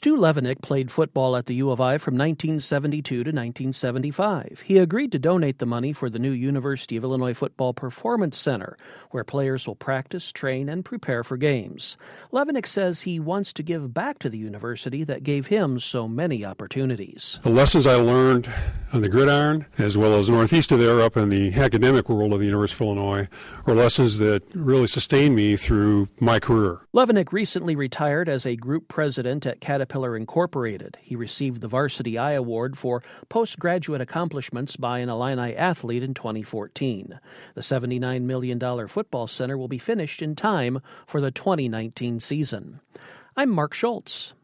Stu Levenick played football at the U of I from 1972 to 1975. He agreed to donate the money for the new University of Illinois Football Performance Center, where players will practice, train, and prepare for games. Levenick says he wants to give back to the university that gave him so many opportunities. The lessons I learned on the gridiron, as well as northeast of there up in the academic world of the University of Illinois, are lessons that really sustained me through my career. Levenick recently retired as a group president at Caterpillar Incorporated. He received the Varsity I Award for postgraduate accomplishments by an Illini athlete in 2014. The $79 million football center will be finished in time for the 2019 season. I'm Mark Schultz.